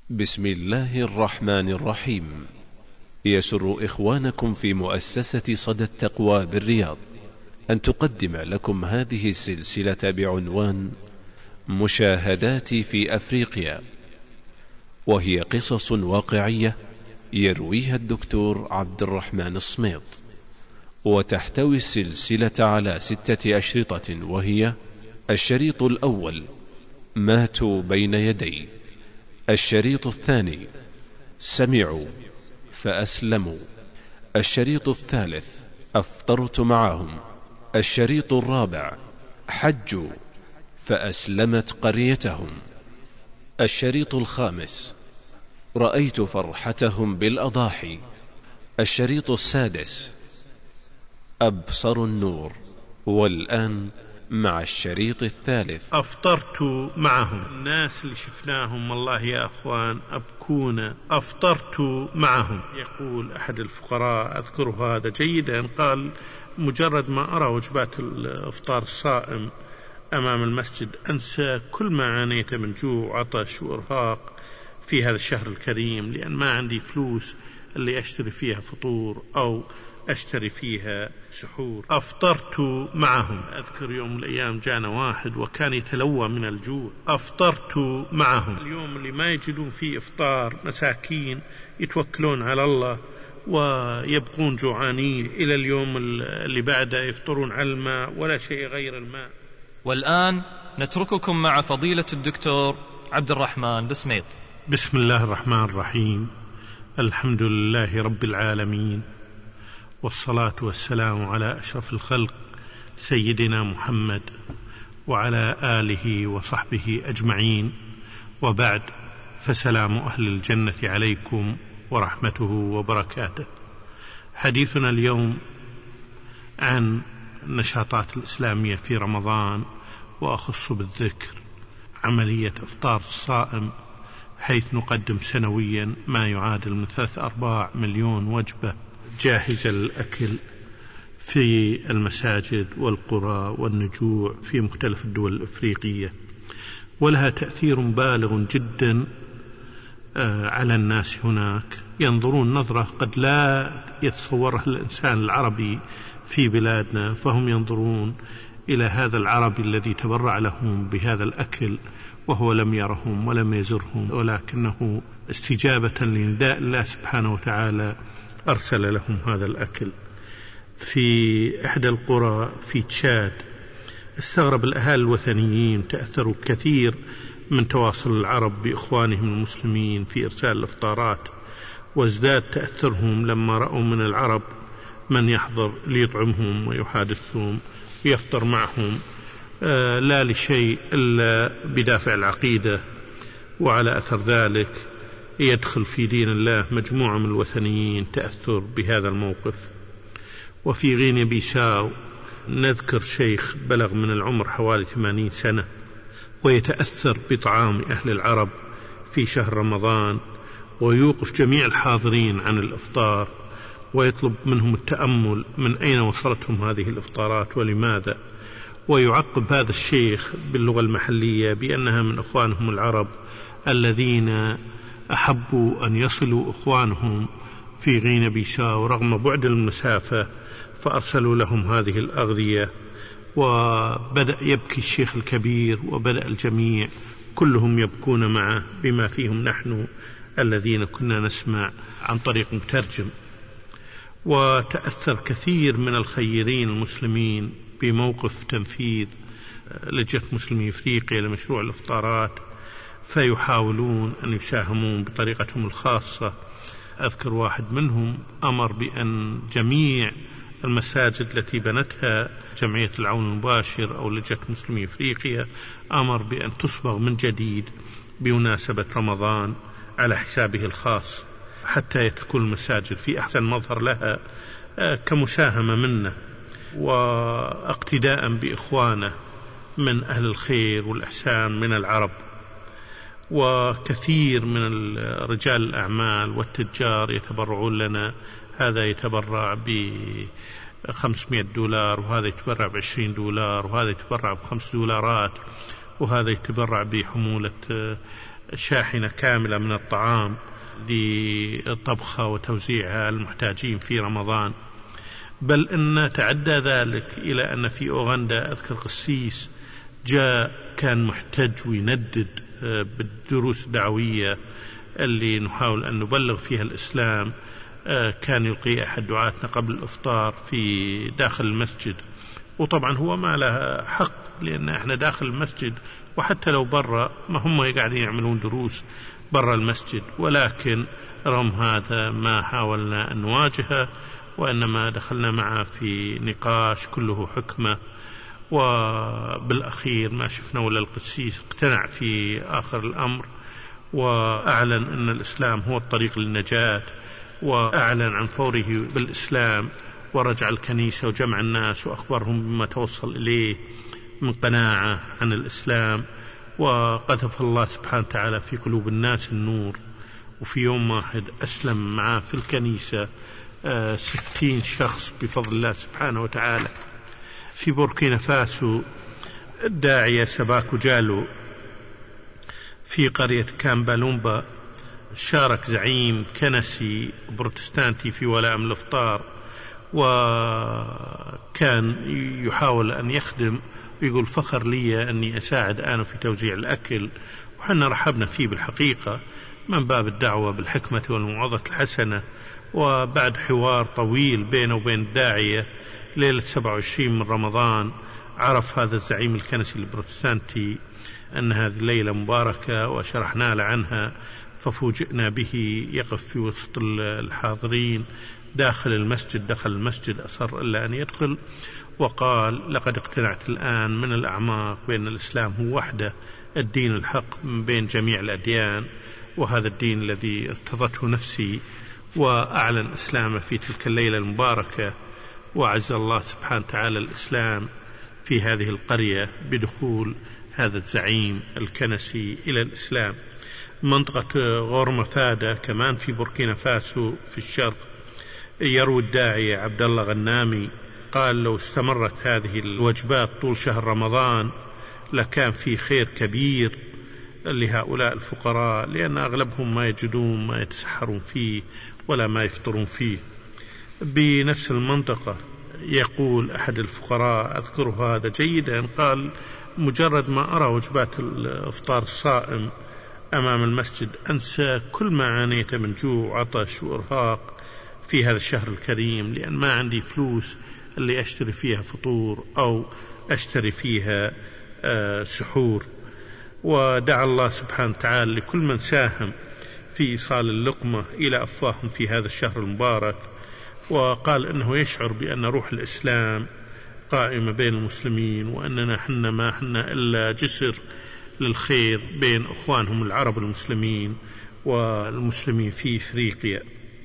بسم الله الرحمن الرحيم. يسر إخوانكم في مؤسسة صدى التقوى بالرياض أن تقدم لكم هذه السلسلة بعنوان مشاهداتي في أفريقيا، وهي قصص واقعية يرويها الدكتور عبد الرحمن الصميط، وتحتوي السلسلة على 6 أشرطة، وهي: الشريط الأول: ماتوا بين يدي. الشريط الثاني: سمعوا فأسلموا. الشريط الثالث: أفطرت معهم. الشريط الرابع: حجوا فأسلمت قريتهم. الشريط الخامس: رأيت فرحتهم بالأضاحي. الشريط السادس: أبصروا النور. والآن مع الشريط الثالث. أفطرت معهم. الناس اللي شفناهم والله يا أخوان أبكونا. أفطرت معهم. يقول أحد الفقراء، أذكر هذا جيدا، قال: مجرد ما أرى وجبات الإفطار الصائم أمام المسجد أنسى كل ما عانيت من جوع وعطش وإرهاق في هذا الشهر الكريم، لأن ما عندي فلوس اللي أشتري فيها فطور أو أشتري فيها سحور. أفطرت معهم. أذكر يوم من الأيام جانا واحد وكان يتلوى من الجوع. أفطرت معهم. اليوم اللي ما يجدون فيه إفطار مساكين يتوكلون على الله ويبقون جوعانين إلى اليوم اللي بعده يفطرون على الماء ولا شيء غير الماء. والآن نترككم مع فضيلة الدكتور عبد الرحمن الصميط. بسم الله الرحمن الرحيم. الحمد لله رب العالمين، والصلاة والسلام على أشرف الخلق سيدنا محمد وعلى آله وصحبه أجمعين، وبعد، فسلام أهل الجنة عليكم ورحمته وبركاته. حديثنا اليوم عن النشاطات الإسلامية في رمضان، وأخص بالذكر عملية إفطار الصائم، حيث نقدم سنويا ما يعادل من 3-4 مليون وجبة جاهزة للأكل في المساجد والقرى والنجوع في مختلف الدول الأفريقية، ولها تأثير بالغ جدا على الناس هناك. ينظرون نظرة قد لا يتصورها الإنسان العربي في بلادنا، فهم ينظرون إلى هذا العربي الذي تبرع لهم بهذا الأكل وهو لم يرهم ولم يزرهم، ولكنه استجابة لنداء الله سبحانه وتعالى أرسل لهم هذا الأكل. في إحدى القرى في تشاد استغرب الأهالي الوثنيين، تأثروا كثير من تواصل العرب بإخوانهم المسلمين في إرسال الإفطارات، وازداد تأثرهم لما رأوا من العرب من يحضر ليطعمهم ويحادثهم ويفطر معهم، لا لشيء إلا بدافع العقيدة. وعلى أثر ذلك يدخل في دين الله مجموعة من الوثنيين تأثر بهذا الموقف. وفي غينيا بيساو نذكر شيخ بلغ من العمر حوالي 80 سنة ويتأثر بطعام أهل العرب في شهر رمضان، ويوقف جميع الحاضرين عن الإفطار ويطلب منهم التأمل من أين وصلتهم هذه الإفطارات ولماذا. ويعقب هذا الشيخ باللغة المحلية بأنها من إخوانهم العرب الذين أحبوا أن يصلوا إخوانهم في غينيا بيساو رغم بعد المسافة، فأرسلوا لهم هذه الأغذية. وبدأ يبكي الشيخ الكبير، وبدأ الجميع كلهم يبكون معه، بما فيهم نحن الذين كنا نسمع عن طريق مترجم. وتأثر كثير من الخيرين المسلمين بموقف تنفيذ لجنة مسلمي أفريقيا لمشروع الإفطارات، فيحاولون أن يساهمون بطريقتهم الخاصة. أذكر واحد منهم أمر بأن جميع المساجد التي بنتها جمعية العون المباشر أو لجنة مسلمي أفريقيا أمر بأن تصبغ من جديد بمناسبة رمضان على حسابه الخاص، حتى تكون المساجد في أحسن مظهر لها كمساهمة منه واقتداء بإخوانه من أهل الخير والإحسان من العرب. وكثير من رجال الأعمال والتجار يتبرعون لنا، هذا يتبرع $500 وهذا يتبرع $20 وهذا يتبرع $5، وهذا يتبرع بحمولة شاحنة كاملة من الطعام لطبخها وتوزيعها المحتاجين في رمضان. بل إن تعدى ذلك إلى أن في أوغندا أذكر قسيس جاء كان محتج ويندد بالدروس الدعوية اللي نحاول أن نبلغ فيها الإسلام. كان يلقي أحد دعاتنا قبل الإفطار في داخل المسجد، وطبعا هو ما له حق لأن احنا داخل المسجد، وحتى لو برا ما هم قاعدين يعملون دروس برا المسجد، ولكن رغم هذا ما حاولنا أن نواجهه، وإنما دخلنا معه في نقاش كله حكمة. وبالأخير ما شفنا ولا القسيس اقتنع في آخر الأمر، وأعلن أن الإسلام هو الطريق للنجاة، وأعلن عن فوره بالإسلام، ورجع الكنيسة وجمع الناس وأخبرهم بما توصل إليه من قناعة عن الإسلام. وقذف الله سبحانه وتعالى في قلوب الناس النور، وفي يوم واحد أسلم معه في الكنيسة 60 شخص بفضل الله سبحانه وتعالى. في بوركينا فاسو الداعية سباكو جالو في قرية كامبالومبا شارك زعيم كنسي بروتستانتي في ولاء الإفطار، وكان يحاول أن يخدم، ويقول فخر لي أني أساعد أنا في توزيع الأكل، وحنا رحبنا فيه بالحقيقة من باب الدعوة بالحكمة والموعظة الحسنة. وبعد حوار طويل بينه وبين الداعية ليلة 27 من رمضان، عرف هذا الزعيم الكنسي البروتستانتي أن هذه الليلة مباركة، وشرحنا له عنها، ففوجئنا به يقف في وسط الحاضرين داخل المسجد. دخل المسجد أصر إلا أن يدخل، وقال لقد اقتنعت الآن من الأعماق بأن الإسلام هو وحده الدين الحق من بين جميع الأديان، وهذا الدين الذي ارتضته نفسي. وأعلن إسلامه في تلك الليلة المباركة، وعز الله سبحانه وتعالى الإسلام في هذه القرية بدخول هذا الزعيم الكنسي إلى الإسلام. منطقة غورمفادة كمان في بوركينا فاسو في الشرق، يروي الداعية عبد الله غنامي قال لو استمرت هذه الوجبات طول شهر رمضان لكان في خير كبير لهؤلاء الفقراء، لأن أغلبهم ما يجدون ما يتسحرون فيه ولا ما يفطرون فيه. بنفس المنطقة يقول أحد الفقراء أذكر هذا جيدا، قال مجرد ما أرى وجبات الإفطار الصائم أمام المسجد أنسى كل ما عانيت من جوع وعطش وإرهاق في هذا الشهر الكريم، لأن ما عندي فلوس اللي أشتري فيها فطور أو أشتري فيها سحور. ودعا الله سبحانه وتعالى لكل من ساهم في إيصال اللقمة إلى أفواههم في هذا الشهر المبارك، وقال أنه يشعر بأن روح الإسلام قائمة بين المسلمين، وأننا حنا ما حنا إلا جسر للخير بين أخوانهم العرب المسلمين والمسلمين في إفريقيا.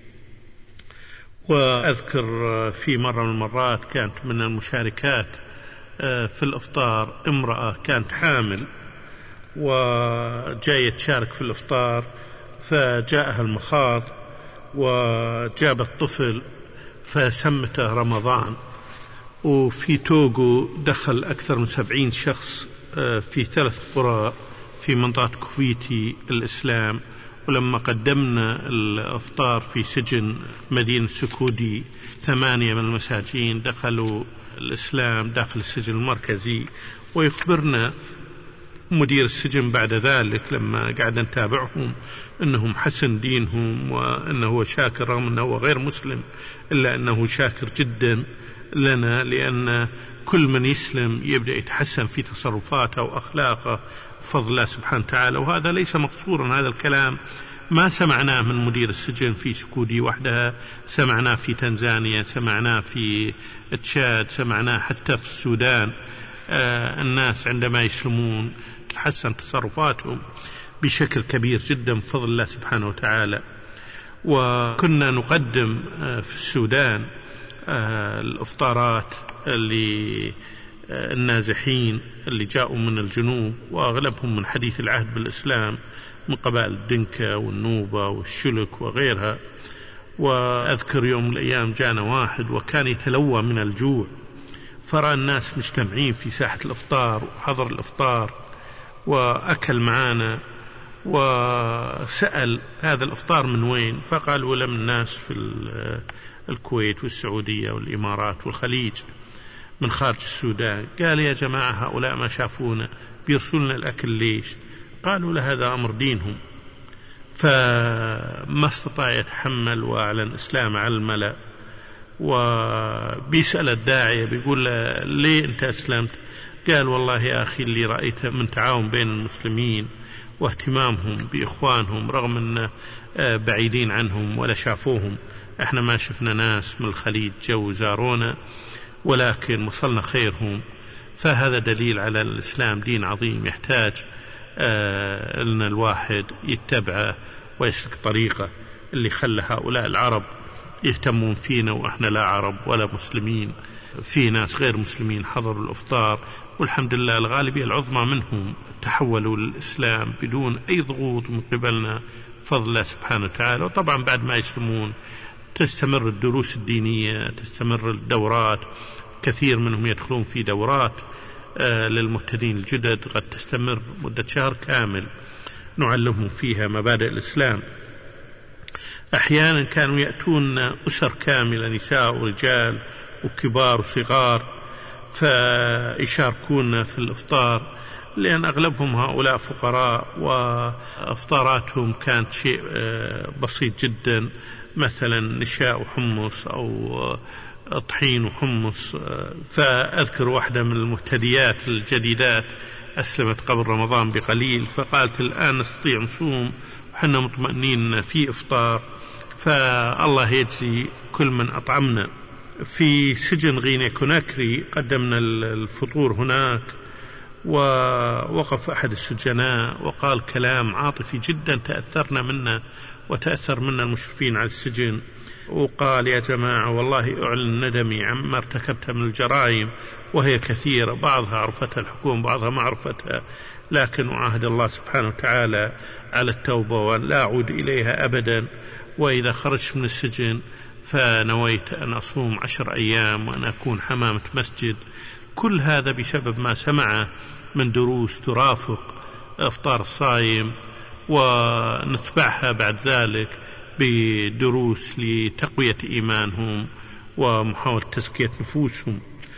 وأذكر في مرة من المرات كانت من المشاركات في الإفطار امرأة كانت حامل وجاية تشارك في الإفطار، فجاءها المخاض وجابت طفل فسمته رمضان. وفي توغو دخل أكثر من 70 شخص في 3 قرى في منطقة كوفيتي الإسلام. ولما قدمنا الإفطار في سجن مدينة سكودي 8 من المساجين دخلوا الإسلام داخل السجن المركزي. ويخبرنا مدير السجن بعد ذلك لما قاعد نتابعهم أنهم حسن دينهم، وأنه شاكر رغم أنه غير مسلم إلا أنه شاكر جدا لنا، لأن كل من يسلم يبدأ يتحسن في تصرفاته وأخلاقه بفضل الله سبحانه وتعالى. وهذا ليس مقصورا، هذا الكلام ما سمعناه من مدير السجن في سكودي وحدها، سمعناه في تنزانيا، سمعناه في تشاد، سمعناه حتى في السودان. الناس عندما يسلمون تتحسن تصرفاتهم بشكل كبير جدا بفضل الله سبحانه وتعالى. وكنا نقدم في السودان الإفطارات للنازحين اللي جاءوا من الجنوب، وأغلبهم من حديث العهد بالإسلام من قبائل الدنكا والنوبة والشلك وغيرها. وأذكر يوم من الأيام جانا واحد وكان يتلوى من الجوع، فرأى الناس مجتمعين في ساحة الإفطار وحضر الإفطار وأكل معانا وسأل هذا الإفطار من وين؟ فقالوا له من الناس في الكويت والسعودية والإمارات والخليج من خارج السودان. قال يا جماعة هؤلاء ما شافونا بيرسلون الأكل ليش؟ قالوا له هذا أمر دينهم. فما استطاع يتحمل وأعلن إسلامه على الملأ، وبيسأل الداعية بيقول له ليه أنت أسلمت؟ قال والله يا أخي اللي رأيته من تعاون بين المسلمين واهتمامهم بإخوانهم رغم أن بعيدين عنهم ولا شافوهم، احنا ما شفنا ناس من الخليج جو زارونا ولكن وصلنا خيرهم. فهذا دليل على الإسلام دين عظيم يحتاج أن الواحد يتبعه ويسلك طريقه. اللي خلى هؤلاء العرب يهتمون فينا وإحنا لا عرب ولا مسلمين، في ناس غير مسلمين حضروا الإفطار والحمد لله الغالبية العظمى منهم تحولوا للإسلام بدون أي ضغوط من قبلنا فضل الله سبحانه وتعالى. وطبعا بعد ما يسلمون تستمر الدروس الدينية، تستمر الدورات، كثير منهم يدخلون في دورات للمهتدين الجدد قد تستمر مدة شهر كامل نعلمهم فيها مبادئ الإسلام. أحيانا كانوا يأتون أسر كاملة نساء ورجال وكبار وصغار فيشاركون في الإفطار، لأن أغلبهم هؤلاء فقراء وإفطاراتهم كانت شيء بسيط جدا، مثلا نشاء وحمص أو طحين وحمص. فأذكر واحدة من المهتديات الجديدات أسلمت قبل رمضان بقليل فقالت الآن نستطيع نصوم وحنا مطمئنين في إفطار، فالله يجزي كل من أطعمنا. في سجن غينيا كوناكري قدمنا الفطور هناك، ووقف أحد السجناء وقال كلام عاطفي جدا تأثرنا منه وتأثر منا المشرفين على السجن، وقال يا جماعة والله أعلن ندمي عما ارتكبتها من الجرائم وهي كثيرة، بعضها عرفتها الحكومة بعضها ما عرفتها، لكن أعاهد الله سبحانه وتعالى على التوبة وأن لا أعود إليها أبدا، وإذا خرجت من السجن فنويت أن أصوم 10 أيام وأن أكون حمامة مسجد. كل هذا بسبب ما سمعه من دروس ترافق إفطار الصائم، ونتبعها بعد ذلك بدروس لتقوية إيمانهم ومحاولة تزكية نفوسهم.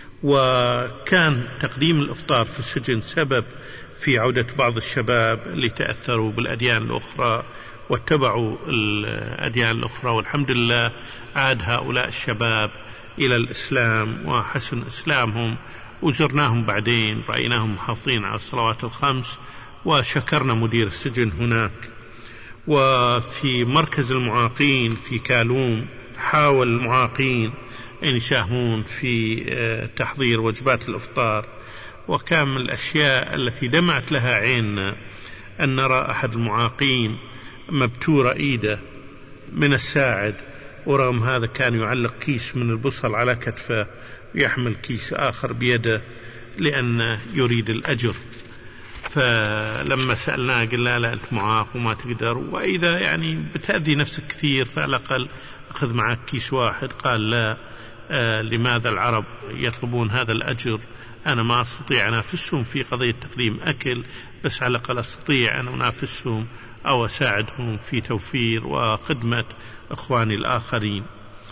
وكان تقديم الإفطار في السجن سبب في عودة بعض الشباب اللي تأثروا بالأديان الأخرى واتبعوا الأديان الأخرى، والحمد لله عاد هؤلاء الشباب إلى الإسلام وحسن إسلامهم، وزرناهم بعدين رأيناهم محافظين على الصلوات الخمس، وشكرنا مدير السجن هناك. وفي مركز المعاقين في كالوم حاول المعاقين أن يساهمون في تحضير وجبات الإفطار، وكان من الأشياء التي دمعت لها عيننا أن نرى أحد المعاقين مبتورة إيده من الساعد، ورغم هذا كان يعلق كيس من البصل على كتفه ويحمل كيس آخر بيده لأنه يريد الأجر. فلما سألناه قلنا لا أنت معاق وما تقدر، وإذا يعني بتأذي نفسك كثير فعلى الأقل أخذ معك كيس واحد. قال لا، لماذا العرب يطلبون هذا الأجر؟ أنا ما أستطيع أنافسهم في قضية تقديم أكل، بس على الأقل أستطيع أن أنافسهم أو أساعدهم في توفير وخدمة إخواني الآخرين.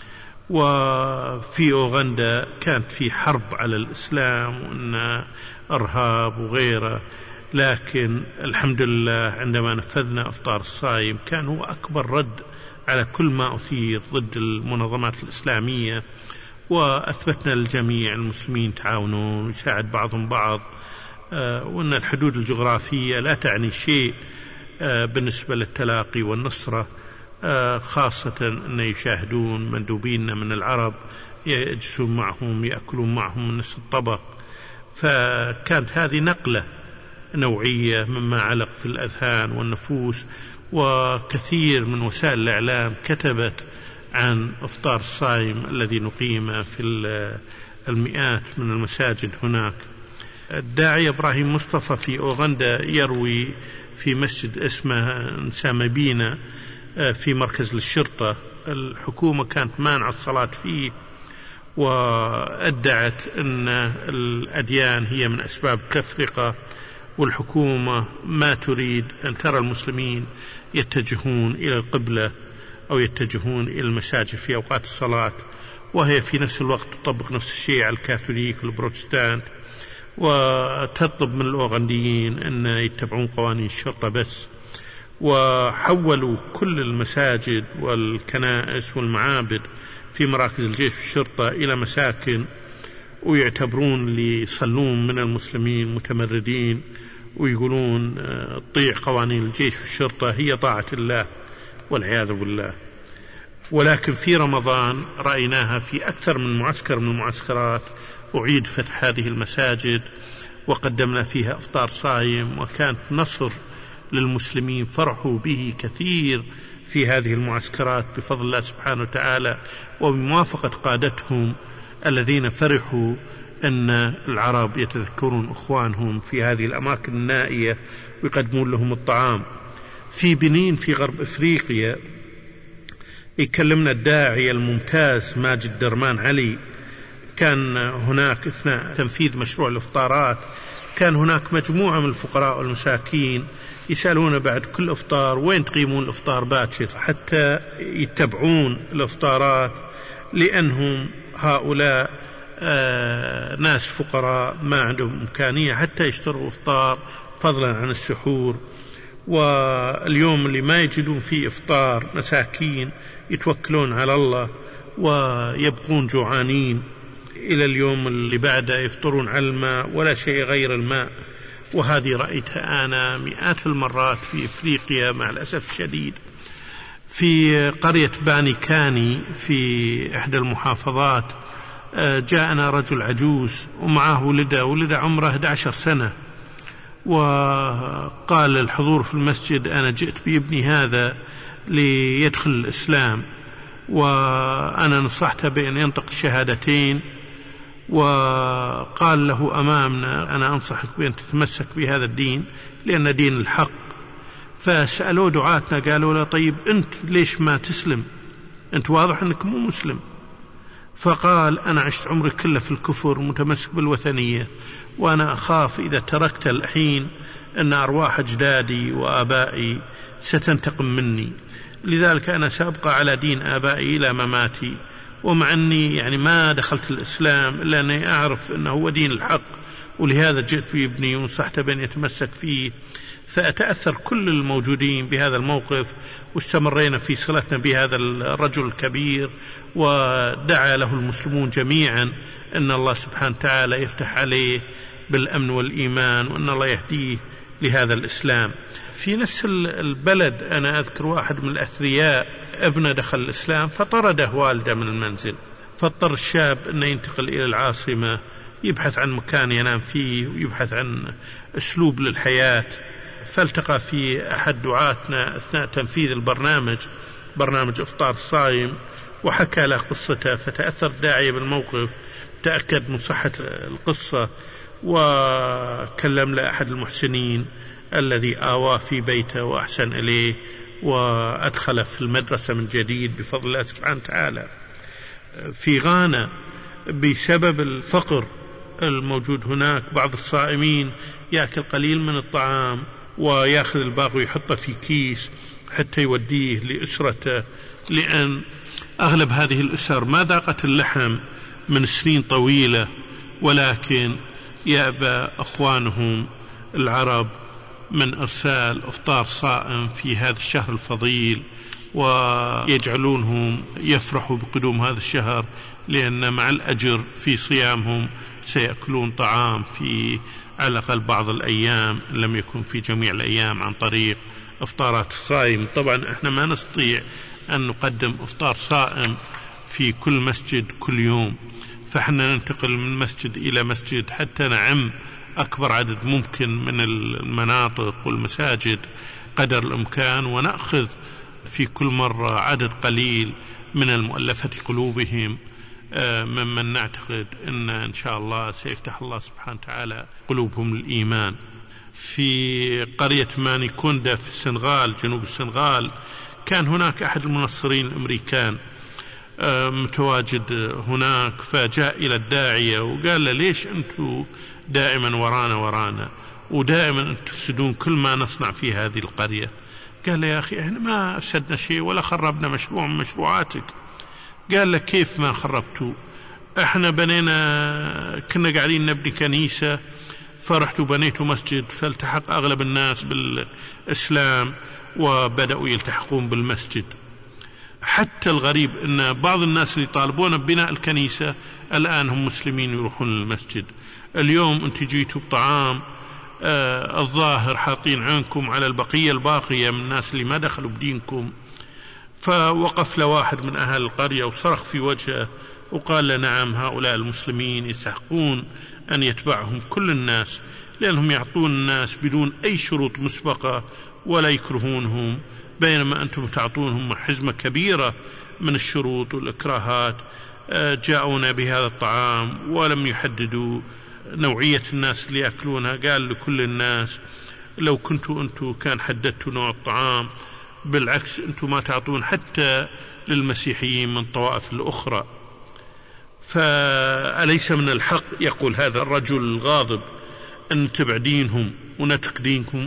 وفي أوغندا كانت في حرب على الإسلام وأن إرهاب وغيره، لكن الحمد لله عندما نفذنا إفطار الصائم كان هو أكبر رد على كل ما أثير ضد المنظمات الإسلامية، وأثبتنا للجميع المسلمين تعاونون ويساعد بعضهم بعض، وأن الحدود الجغرافية لا تعني شيء بالنسبة للتلاقي والنصرة، خاصة أن يشاهدون مندوبين من العرب يجلسون معهم يأكلون معهم من نفس الطبق. فكانت هذه نقلة نوعية مما علق في الأذهان والنفوس، وكثير من وسائل الإعلام كتبت عن إفطار الصائم الذي نقيم في المئات من المساجد هناك. الداعية إبراهيم مصطفى في أوغندا يروي في مسجد اسمه نسامبينا في مركز للشرطة، الحكومة كانت مانعة الصلاة فيه، وأدعت أن الأديان هي من أسباب التفرقة، والحكومة ما تريد أن ترى المسلمين يتجهون إلى القبلة أو يتجهون إلى المساجد في أوقات الصلاة، وهي في نفس الوقت تطبق نفس الشيء على الكاثوليك والبروتستانت، وتطلب من الأوغنديين أن يتبعون قوانين الشرطة بس. وحولوا كل المساجد والكنائس والمعابد في مراكز الجيش والشرطة إلى مساكن، ويعتبرون اللي يصلون من المسلمين متمردين، ويقولون طيع قوانين الجيش والشرطة هي طاعة الله والعياذ بالله. ولكن في رمضان رأيناها في أكثر من معسكر من المعسكرات أعيد فتح هذه المساجد، وقدمنا فيها إفطار صايم، وكانت نصر للمسلمين فرحوا به كثير في هذه المعسكرات بفضل الله سبحانه وتعالى، وبموافقة قادتهم الذين فرحوا أن العرب يتذكرون إخوانهم في هذه الأماكن النائية ويقدمون لهم الطعام. في بنين في غرب إفريقيا يكلمنا الداعية الممتاز ماجد درمان علي، كان هناك أثناء تنفيذ مشروع الإفطارات كان هناك مجموعة من الفقراء والمساكين يسألون بعد كل إفطار وين تقيمون الإفطار باكر حتى يتبعون الإفطارات، لأنهم هؤلاء ناس فقراء ما عندهم إمكانية حتى يشتروا إفطار فضلا عن السحور. واليوم اللي ما يجدون فيه إفطار مساكين يتوكلون على الله ويبقون جوعانين إلى اليوم اللي بعده يفطرون على الماء ولا شيء غير الماء. وهذه رأيتها أنا مئات المرات في إفريقيا مع الأسف الشديد. في قرية باني كاني في إحدى المحافظات جاءنا رجل عجوز ومعه ولده عمره 11 سنة، وقال الحضور في المسجد أنا جئت بابني هذا ليدخل الإسلام، وأنا نصحته بأن ينطق الشهادتين، وقال له أمامنا أنا أنصحك بأن تتمسك بهذا الدين لأن دين الحق. فسألوا دعاتنا قالوا له طيب أنت ليش ما تسلم؟ أنت واضح أنك مو مسلم. فقال أنا عشت عمري كله في الكفر متمسك بالوثنية، وأنا أخاف إذا تركت الحين أن أرواح أجدادي وآبائي ستنتقم مني، لذلك أنا سأبقى على دين آبائي إلى مماتي، ومع أني يعني ما دخلت الإسلام إلا أني أعرف أنه هو دين الحق، ولهذا جئت بابني ونصحته بأن يتمسك فيه. فأتأثر كل الموجودين بهذا الموقف، واستمرينا في صلتنا بهذا الرجل الكبير، ودعا له المسلمون جميعا أن الله سبحانه وتعالى يفتح عليه بالأمن والإيمان، وأن الله يهديه لهذا الإسلام. في نفس البلد أنا أذكر واحد من الأثرياء ابنه دخل الإسلام فطرده والده من المنزل، فاضطر الشاب أنه ينتقل إلى العاصمة يبحث عن مكان ينام فيه ويبحث عن أسلوب للحياة. فالتقى في أحد دعاتنا أثناء تنفيذ برنامج إفطار صايم، وحكى له قصته، فتأثر الداعية بالموقف، تأكد من صحة القصة، وكلم لأحد المحسنين الذي آواه في بيته وأحسن إليه وأدخله في المدرسة من جديد بفضل الله سبحانه وتعالى. في غانا بسبب الفقر الموجود هناك بعض الصائمين يأكل قليل من الطعام ويأخذ الباقي ويحطه في كيس حتى يوديه لأسرته، لأن أغلب هذه الأسر ما ذاقت اللحم من سنين طويلة، ولكن يأبى أخوانهم العرب من إرسال إفطار صائم في هذا الشهر الفضيل، ويجعلونهم يفرحوا بقدوم هذا الشهر، لأن مع الأجر في صيامهم سيأكلون طعام في على الأقل بعض الأيام إن لم يكن في جميع الأيام عن طريق إفطارات الصائم. طبعا احنا ما نستطيع أن نقدم إفطار صائم في كل مسجد كل يوم، فإحنا ننتقل من مسجد إلى مسجد حتى نعم أكبر عدد ممكن من المناطق والمساجد قدر الإمكان، ونأخذ في كل مرة عدد قليل من المؤلفة قلوبهم ممن نعتقد إن شاء الله سيفتح الله سبحانه وتعالى قلوبهم للإيمان. في قرية مانيكوندا في السنغال جنوب السنغال كان هناك أحد المنصرين الأمريكان متواجد هناك، فجاء إلى الداعية وقال له ليش أنتوا دائما ورانا؟ ودائما أنتم تفسدون كل ما نصنع في هذه القرية. قال له: يا أخي إحنا ما أفسدنا شيء ولا خربنا مشروع من مشروعاتك. قال له: كيف ما خربتوا؟ إحنا كنا قاعدين نبني كنيسة، فرحتوا بنيتوا مسجد، فالتحق أغلب الناس بالإسلام وبدأوا يلتحقون بالمسجد. حتى الغريب أن بعض الناس اللي يطالبون ببناء الكنيسة الآن هم مسلمين يروحون للمسجد. اليوم أنت جيتوا بطعام الظاهر حاطين عنكم على البقية الباقية من الناس اللي ما دخلوا بدينكم. فوقف له واحد من أهل القرية وصرخ في وجهه وقال له: نعم، هؤلاء المسلمين يستحقون أن يتبعهم كل الناس، لأنهم يعطون الناس بدون أي شروط مسبقة ولا يكرهونهم، بينما أنتم تعطونهم حزمة كبيرة من الشروط والإكراهات. جاءونا بهذا الطعام ولم يحددوا نوعية الناس اللي يأكلونها، قال لكل الناس. لو كنتوا أنتم كان حددتوا نوع الطعام، بالعكس أنتم ما تعطون حتى للمسيحيين من الطوائف الأخرى. فأليس من الحق، يقول هذا الرجل الغاضب، أن تبعدينهم ونتقدينكم؟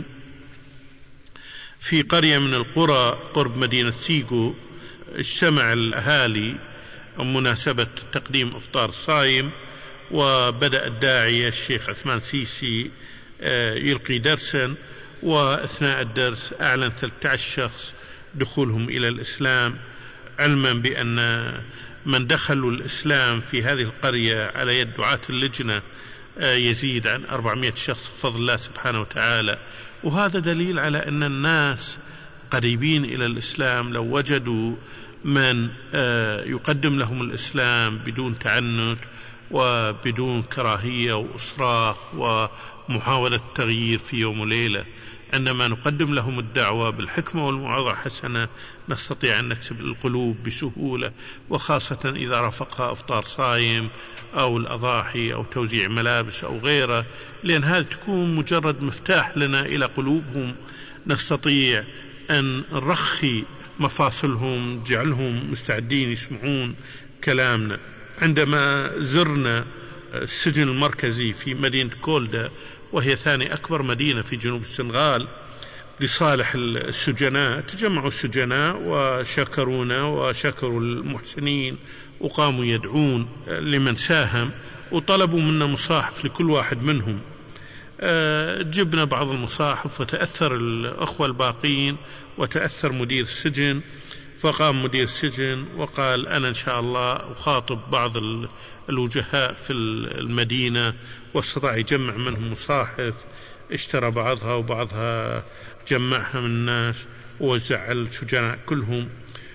في قرية من القرى قرب مدينة سيغو اجتمع الأهالي بمناسبة تقديم إفطار صائم، وبدأ الداعية الشيخ عثمان سيسي يلقي درسا، وأثناء الدرس أعلن 13 شخص دخولهم إلى الإسلام، علما بأن من دخلوا الإسلام في هذه القرية على يد دعاة اللجنة يزيد عن 400 شخص بفضل الله سبحانه وتعالى. وهذا دليل على أن الناس قريبين إلى الإسلام لو وجدوا من يقدم لهم الإسلام بدون تعنت وبدون كراهية وإصراخ ومحاولة تغيير في يوم وليلة. عندما نقدم لهم الدعوة بالحكمة والموعظة الحسنة نستطيع أن نكسب القلوب بسهولة، وخاصة إذا رافقها إفطار صائم أو الأضاحي أو توزيع ملابس أو غيره، لأن هذا تكون مجرد مفتاح لنا إلى قلوبهم، نستطيع أن نرخي مفاصلهم، جعلهم مستعدين يسمعون كلامنا. عندما زرنا السجن المركزي في مدينة كولدا، وهي ثاني أكبر مدينة في جنوب السنغال، لصالح السجناء، تجمعوا السجناء وشكرونا وشكروا المحسنين وقاموا يدعون لمن ساهم، وطلبوا منا مصاحف لكل واحد منهم. جبنا بعض المصاحف وتأثر الأخوة الباقين وتأثر مدير السجن، فقام مدير السجن وقال: أنا إن شاء الله أخاطب بعض الوجهاء في المدينة، واستطاع يجمع منهم مصاحف، اشترى بعضها وبعضها جمعها من الناس ووزع على السجناء كلهم.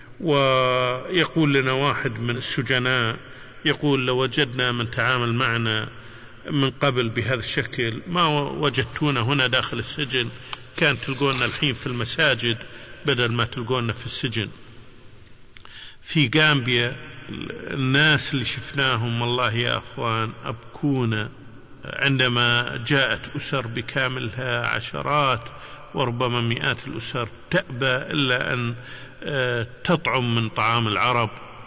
ويقول لنا واحد من السجناء، يقول: لو وجدنا من تعامل معنا من قبل بهذا الشكل ما وجدتونا هنا داخل السجن، كان تلقونا الحين في المساجد بدل ما تلقونا في السجن. في غامبيا الناس اللي شفناهم والله يا أخوان أبكونا، عندما جاءت أسر بكاملها عشرات وربما مئات الأسر تأبى إلا أن تطعم من طعام العرب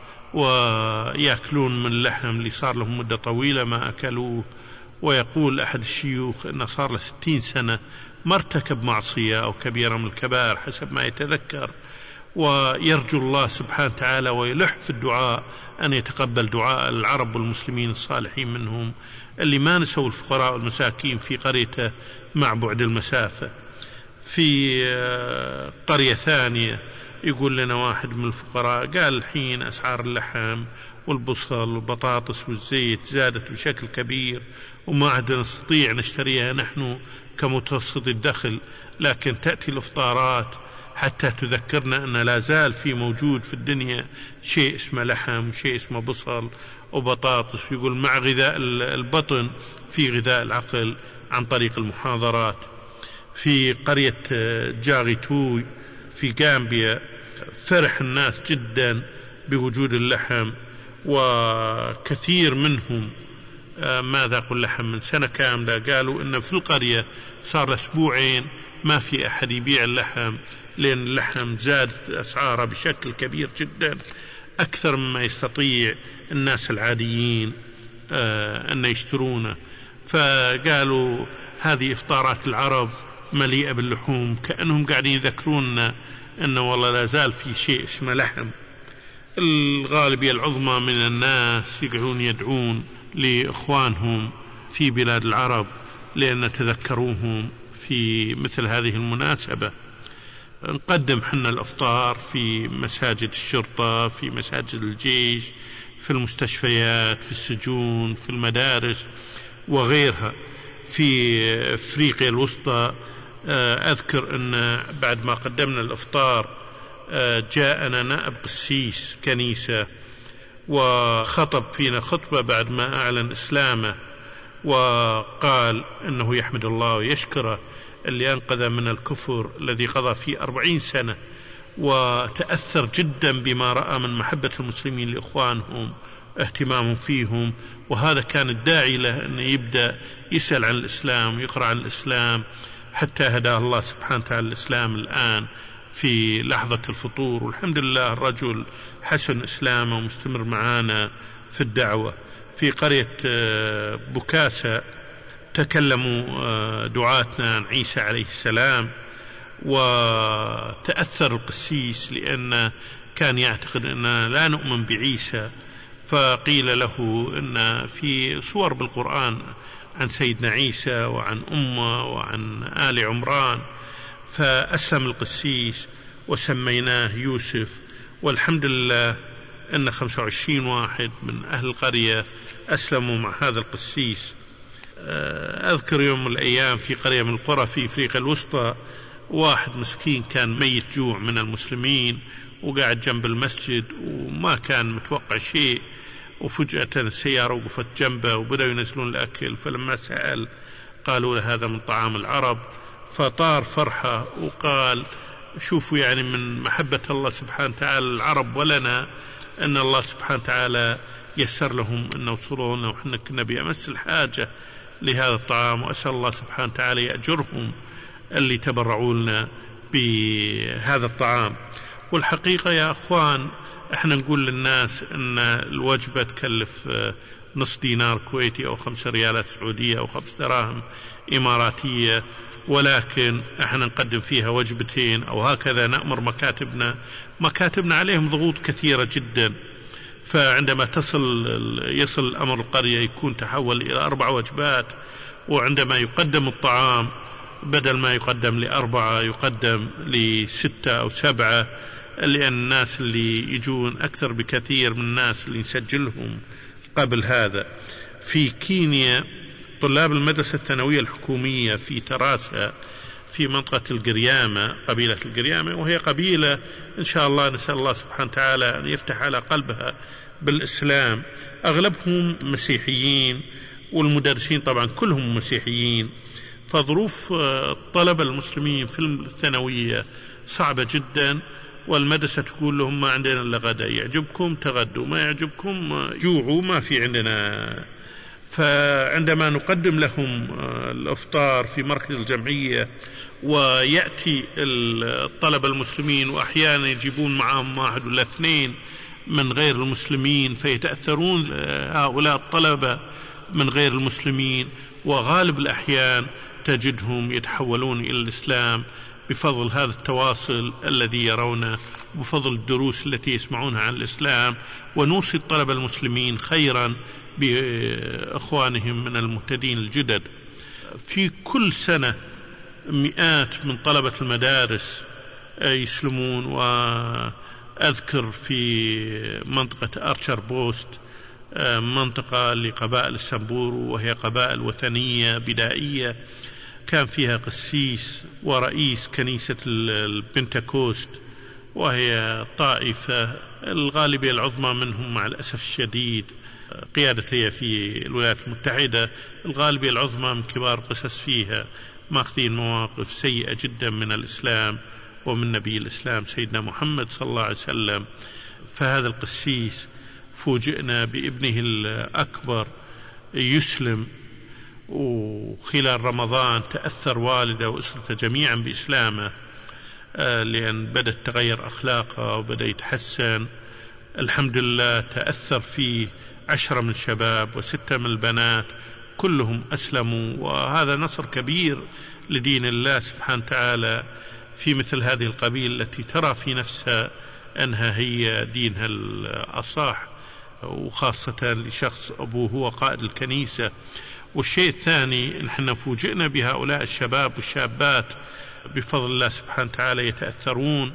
ويأكلون من اللحم اللي صار لهم مدة طويلة ما أكلوه. ويقول أحد الشيوخ أنه صار له 60 سنة ما ارتكب معصية أو كبيرة من الكبائر حسب ما يتذكر، ويرجو الله سبحانه وتعالى ويلح في الدعاء أن يتقبل دعاء العرب والمسلمين الصالحين منهم اللي ما نسوا الفقراء والمساكين في قريته مع بعد المسافة. في قرية ثانية يقول لنا واحد من الفقراء، قال: الحين أسعار اللحم والبصل والبطاطس والزيت زادت بشكل كبير وما عاد نستطيع نشتريها نحن كمتوسط الدخل، لكن تأتي الإفطارات حتى تذكرنا أن لا زال في موجود في الدنيا شيء اسمه لحم وشيء اسمه بصل وبطاطس. يقول: مع غذاء البطن في غذاء العقل عن طريق المحاضرات. في قرية جاغيتوي في غامبيا فرح الناس جدا بوجود اللحم، وكثير منهم ما ذاقوا اللحم من سنة كاملة. قالوا إن في القرية صار أسبوعين ما في أحد يبيع اللحم، لأن اللحم زادت أسعاره بشكل كبير جدا أكثر مما يستطيع الناس العاديين أن يشترونه. فقالوا هذه إفطارات العرب مليئة باللحوم، كأنهم قاعدين يذكروننا أنه والله لا زال في شيء اسمه لحم. الغالبية العظمى من الناس يقعدون يدعون لإخوانهم في بلاد العرب لأن تذكروهم في مثل هذه المناسبة. نقدم حنا الأفطار في مساجد الشرطة، في مساجد الجيش، في المستشفيات، في السجون، في المدارس وغيرها. في أفريقيا الوسطى أذكر أن بعد ما قدمنا الأفطار جاءنا نائب قسيس كنيسة وخطب فينا خطبة بعد ما أعلن إسلامه، وقال أنه يحمد الله ويشكره اللي أنقذ من الكفر الذي قضى فيه 40 سنة، وتأثر جدا بما رأى من محبة المسلمين لإخوانهم، اهتمامهم فيهم، وهذا كان الداعي له أن يبدأ يسأل عن الإسلام ويقرأ عن الإسلام، حتى هداه الله سبحانه وتعالى الإسلام الآن في لحظة الفطور. والحمد لله الرجل حسن إسلامه ومستمر معانا في الدعوة. في قرية بوكاسة تكلموا دعاتنا عن عيسى عليه السلام، وتأثر القسيس لأن كان يعتقد أننا لا نؤمن بعيسى، فقيل له أن في صور بالقرآن عن سيدنا عيسى وعن أمه وعن آل عمران، فأسلم القسيس وسميناه يوسف. والحمد لله أن 25 واحد من أهل القرية أسلموا مع هذا القسيس. أذكر يوم من الأيام في قرية من القرى في أفريقيا الوسطى واحد مسكين كان ميت جوع من المسلمين وقاعد جنب المسجد وما كان متوقع شيء، وفجأة السيارة وقفت جنبه وبدأوا ينزلون الأكل، فلما سأل قالوا له هذا من طعام العرب، فطار فرحة وقال شوفوا يعني من محبة الله سبحانه وتعالى العرب ولنا أن الله سبحانه وتعالى يسر لهم أن وصلونا، وحنا كنا بأمس الحاجة لهذا الطعام، وأسأل الله سبحانه وتعالى يأجرهم اللي تبرعوا لنا بهذا الطعام. والحقيقة يا أخوان احنا نقول للناس أن الوجبة تكلف نصف دينار كويتي أو 5 ريالات سعودية أو 5 دراهم إماراتية، ولكن احنا نقدم فيها وجبتين أو هكذا. نأمر مكاتبنا عليهم ضغوط كثيرة جدا، فعندما يصل الأمر القرية يكون تحول إلى 4 وجبات، وعندما يقدم الطعام بدل ما يقدم ل4 يقدم ل6 أو 7، لأن الناس اللي يجون أكثر بكثير من الناس اللي نسجلهم قبل هذا. في كينيا طلاب المدرسة الثانوية الحكومية في تراسة في منطقة القريامة، قبيلة القريامة، وهي قبيلة إن شاء الله نسأل الله سبحانه وتعالى أن يفتح على قلبها بالإسلام، أغلبهم مسيحيين والمدرسين طبعا كلهم مسيحيين. فظروف الطلبة المسلمين في الثانوية صعبة جدا، والمدرسة تقول لهم ما عندنا إلا غدا، يعجبكم تغدوا، ما يعجبكم جوعوا، ما في عندنا. فعندما نقدم لهم الإفطار في مركز الجمعية ويأتي الطلبة المسلمين وأحيانا يجيبون معهم 1 ولا 2 من غير المسلمين، فيتأثرون هؤلاء الطلبة من غير المسلمين، وغالب الأحيان تجدهم يتحولون إلى الإسلام بفضل هذا التواصل الذي يرونه، بفضل الدروس التي يسمعونها عن الإسلام. ونوصي الطلبة المسلمين خيرا بإخوانهم من المهتدين الجدد. في كل سنة مئات من طلبة المدارس يسلمون، وأذكر في منطقة أرشر بوست منطقة لقبائل السنبورو، وهي قبائل وثنية بدائية، كان فيها قسيس ورئيس كنيسة البنتكوست، وهي طائفة الغالبية العظمى منهم مع الأسف الشديد قيادتها في الولايات المتحدة، الغالبية العظمى من كبار قسس فيها ماخذين مواقف سيئة جدا من الإسلام ومن نبي الإسلام سيدنا محمد صلى الله عليه وسلم. فهذا القسيس فوجئنا بابنه الأكبر يسلم، وخلال رمضان تأثر والده وأسرته جميعا بإسلامه، لأن بدأت تغير أخلاقه وبدأ يتحسن. الحمد لله تأثر فيه 10 من الشباب و6 من البنات، كلهم أسلموا، وهذا نصر كبير لدين الله سبحانه وتعالى في مثل هذه القبيلة التي ترى في نفسها أنها هي دينها الأصح، وخاصة لشخص أبوه هو قائد الكنيسة. والشيء الثاني، نحن فوجئنا بهؤلاء الشباب والشابات بفضل الله سبحانه وتعالى يتأثرون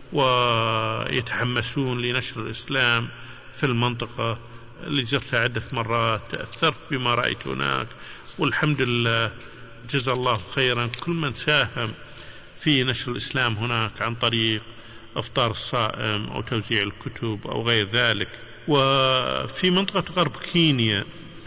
ويتحمسون لنشر الإسلام في المنطقة اللي زرتها عدة مرات. تأثرت بما رأيت هناك، والحمد لله جزا الله خيرا كل من ساهم في نشر الإسلام هناك عن طريق أفطار الصائم أو توزيع الكتب أو غير ذلك. وفي منطقة غرب كينيا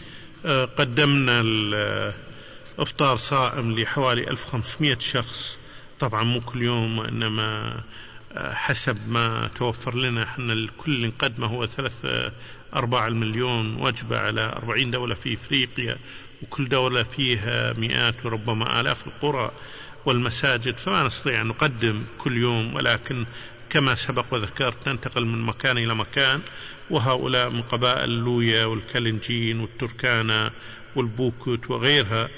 قدمنا الأفطار صائم لحوالي 1500 شخص، طبعا مو كل يوم، إنما حسب ما توفر لنا. احنا الكل نقدمه هو 3-4 مليون وجبة على 40 دولة في إفريقيا، وكل دولة فيها مئات وربما آلاف القرى والمساجد، فما نستطيع أن نقدم كل يوم، ولكن كما سبق وذكرت ننتقل من مكان إلى مكان. وهؤلاء من قبائل اللويا والكالنجين والتركانا والبوكوت وغيرها.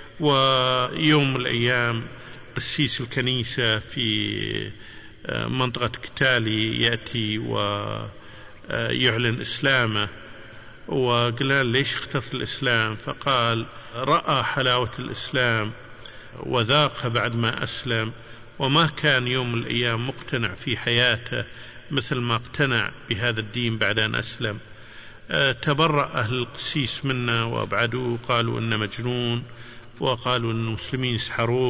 ويوم من الأيام قسيس الكنيسة في منطقة كتالي يأتي ويعلن إسلامه، وقال ليش اخترت الإسلام؟ فقال رأى حلاوة الإسلام وذاقها بعد ما أسلم، وما كان يوم من الأيام مقتنع في حياته مثل ما اقتنع بهذا الدين بعد أن أسلم. تبرأ أهل القسيس منا وأبعدوه، قالوا إنه مجنون، وقالوا إن المسلمين يسحروه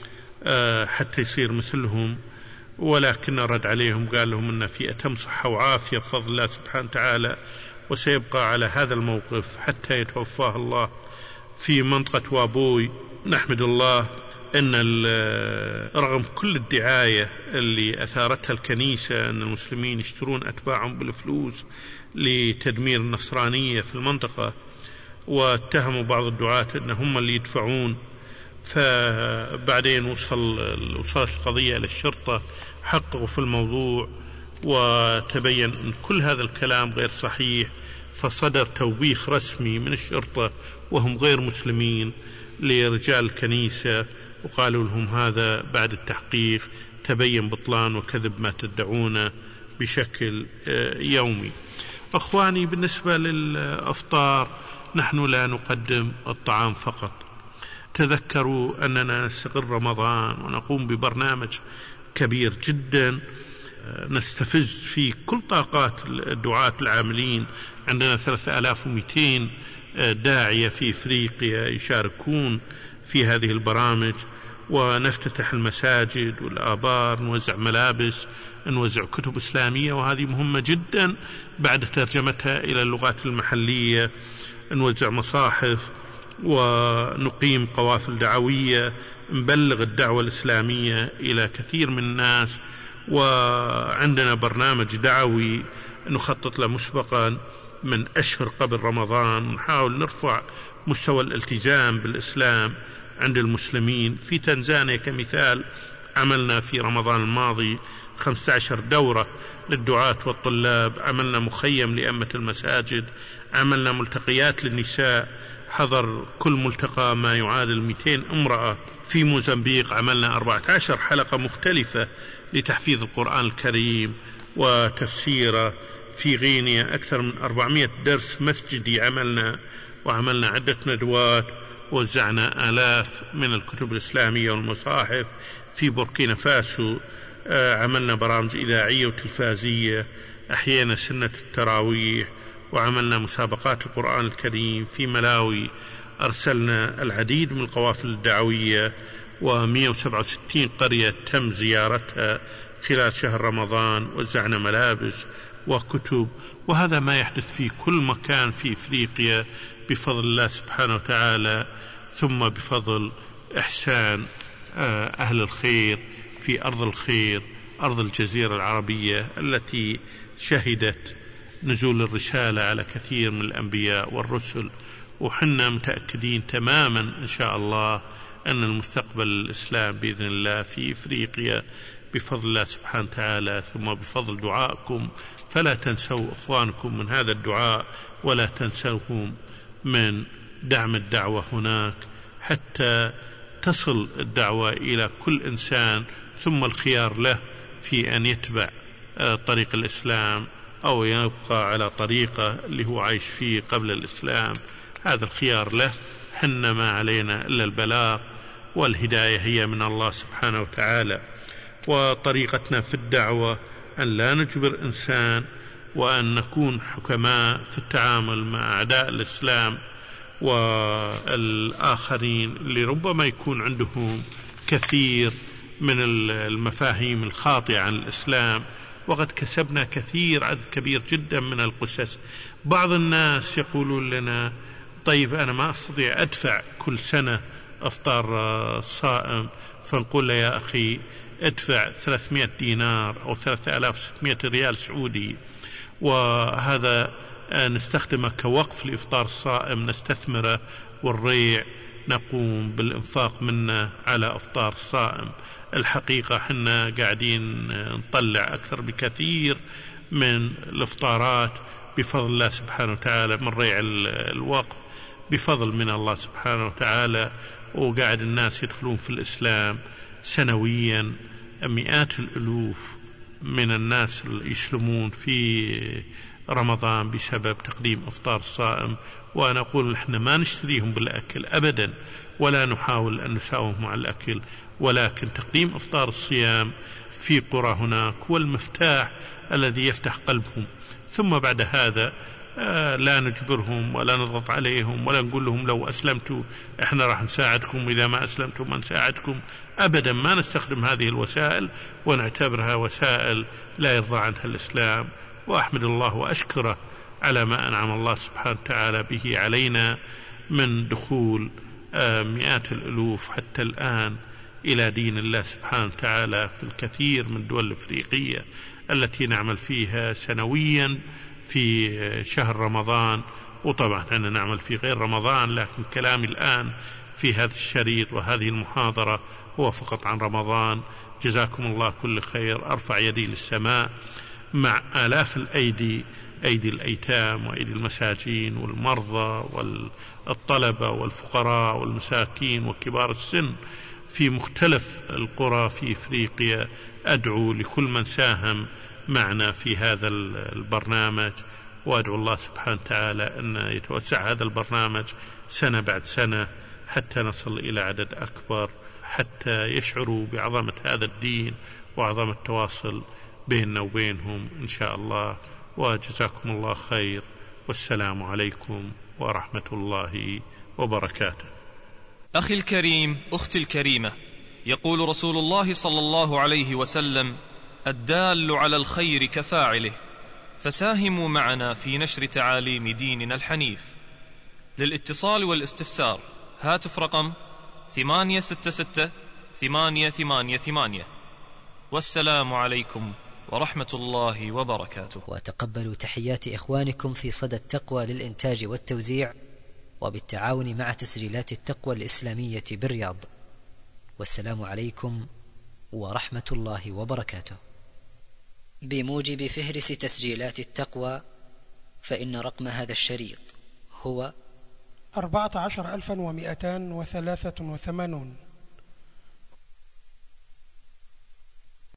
حتى يصير مثلهم. ولكن رد عليهم قال لهم إن في أتم صحة وعافية بفضل الله سبحانه وتعالى، وسيبقى على هذا الموقف حتى يتوفاه الله في منطقة وابوي. نحمد الله أن رغم كل الدعاية اللي أثارتها الكنيسة أن المسلمين يشترون أتباعهم بالفلوس لتدمير النصرانية في المنطقة، واتهموا بعض الدعاة أنهم اللي يدفعون، فبعدين وصلت القضية إلى الشرطة، حققوا في الموضوع وتبين أن كل هذا الكلام غير صحيح، فصدر توبيخ رسمي من الشرطة وهم غير مسلمين لرجال الكنيسة، وقالوا لهم هذا بعد التحقيق تبين بطلان وكذب ما تدعونه بشكل يومي. أخواني، بالنسبة للأفطار نحن لا نقدم الطعام فقط. تذكروا أننا نستغل رمضان ونقوم ببرنامج كبير جدا نستفز فيه كل طاقات الدعاة العاملين. عندنا 3200 داعية في إفريقيا يشاركون في هذه البرامج، ونفتتح المساجد والآبار، نوزع ملابس، نوزع كتب إسلامية، وهذه مهمة جدا بعد ترجمتها إلى اللغات المحلية، نوزع مصاحف ونقيم قوافل دعوية، نبلغ الدعوة الإسلامية إلى كثير من الناس. وعندنا برنامج دعوي نخطط له مسبقا من أشهر قبل رمضان، نحاول نرفع مستوى الالتزام بالإسلام عند المسلمين. في تنزانيا كمثال عملنا في رمضان الماضي 15 دورة للدعاة والطلاب، عملنا مخيم لأئمة المساجد، عملنا ملتقيات للنساء، حضر كل ملتقى ما يعادل 200 امرأة. في موزمبيق عملنا 14 حلقة مختلفة لتحفيظ القرآن الكريم وتفسيره. في غينيا أكثر من 400 درس مسجدي عملنا، وعملنا عدة ندوات، وزعنا آلاف من الكتب الإسلامية والمصاحف. في بوركينا فاسو عملنا برامج إذاعية وتلفازية، أحيينا سنة التراويح، وعملنا مسابقات القرآن الكريم. في ملاوي أرسلنا العديد من القوافل الدعوية، و167 قرية تم زيارتها خلال شهر رمضان، وزعنا ملابس وكتب. وهذا ما يحدث في كل مكان في إفريقيا بفضل الله سبحانه وتعالى، ثم بفضل إحسان أهل الخير في أرض الخير، أرض الجزيرة العربية التي شهدت نزول الرسالة على كثير من الأنبياء والرسل. وحنا متأكدين تماما إن شاء الله أن المستقبل الإسلام بإذن الله في إفريقيا بفضل الله سبحانه وتعالى، ثم بفضل دعائكم. فلا تنسوا إخوانكم من هذا الدعاء، ولا تنسوهم من دعم الدعوة هناك حتى تصل الدعوة إلى كل إنسان، ثم الخيار له في أن يتبع طريق الإسلام أو يبقى على طريقة اللي هو عايش فيه قبل الإسلام. هذا الخيار له، حنا ما علينا إلا البلاغ، والهداية هي من الله سبحانه وتعالى. وطريقتنا في الدعوة أن لا نجبر إنسان، وأن نكون حكماء في التعامل مع أعداء الإسلام والآخرين اللي ربما يكون عندهم كثير من المفاهيم الخاطئة عن الإسلام. وقد كسبنا عدد كبير جدا من القسس. بعض الناس يقولون لنا: طيب أنا ما أستطيع أدفع كل سنة أفطار صائم، فنقول له: يا أخي ادفع 300 دينار أو 3600 ريال سعودي، وهذا نستخدمه كوقف لإفطار الصائم، نستثمره، والريع نقوم بالإنفاق منه على أفطار الصائم. الحقيقة حنا قاعدين نطلع أكثر بكثير من الإفطارات بفضل الله سبحانه وتعالى، من ريع الوقف بفضل من الله سبحانه وتعالى. وقاعد الناس يدخلون في الإسلام سنويا، مئات الألوف من الناس يسلمون في رمضان بسبب تقديم إفطار الصائم. وأنا أقول إحنا ما نشتريهم بالأكل أبدا، ولا نحاول أن نساومهم على الأكل، ولكن تقديم إفطار الصيام في قرى هناك هو المفتاح الذي يفتح قلبهم. ثم بعد هذا لا نجبرهم ولا نضغط عليهم ولا نقول لهم لو أسلمتوا إحنا راح نساعدكم، إذا ما أسلمتوا ما نساعدكم أبدا. ما نستخدم هذه الوسائل، ونعتبرها وسائل لا يرضى عنها الإسلام. وأحمد الله وأشكره على ما أنعم الله سبحانه وتعالى به علينا من دخول مئات الألوف حتى الآن إلى دين الله سبحانه وتعالى في الكثير من الدول الأفريقية التي نعمل فيها سنويا في شهر رمضان. وطبعا أنا نعمل في غير رمضان، لكن كلامي الآن في هذا الشريط وهذه المحاضرة هو فقط عن رمضان. جزاكم الله كل خير. أرفع يدي للسماء مع آلاف الأيدي، أيدي الأيتام وأيدي المساجين والمرضى والطلبة والفقراء والمساكين وكبار السن في مختلف القرى في إفريقيا. أدعو لكل من ساهم معنا في هذا البرنامج، وأدعو الله سبحانه وتعالى أن يتوسع هذا البرنامج سنة بعد سنة حتى نصل إلى عدد أكبر، حتى يشعروا بعظمة هذا الدين وعظمة التواصل بيننا وبينهم إن شاء الله. وجزاكم الله خير، والسلام عليكم ورحمة الله وبركاته. أخي الكريم، أختي الكريمة، يقول رسول الله صلى الله عليه وسلم: الدال على الخير كفاعله. فساهموا معنا في نشر تعاليم ديننا الحنيف. للاتصال والاستفسار هاتف رقم 866-888. والسلام عليكم ورحمة الله وبركاته. وتقبلوا تحيات إخوانكم في صدى التقوى للإنتاج والتوزيع، وبالتعاون مع تسجيلات التقوى الإسلامية بالرياض. والسلام عليكم ورحمة الله وبركاته. بموجب فهرس تسجيلات التقوى، فإن رقم هذا الشريط هو 14283.